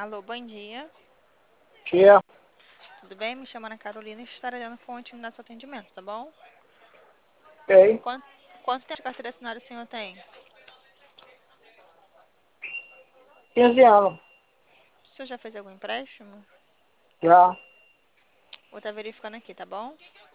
Alô, bom dia. Tia, Tudo bem? Me chamo Ana Carolina e estarei dando fonte no nosso atendimento, tá bom? ok. Quanto, quanto tempo de carteira assinada o senhor tem? 15 anos. O senhor já fez algum empréstimo? Já. Vou estar verificando aqui, tá bom?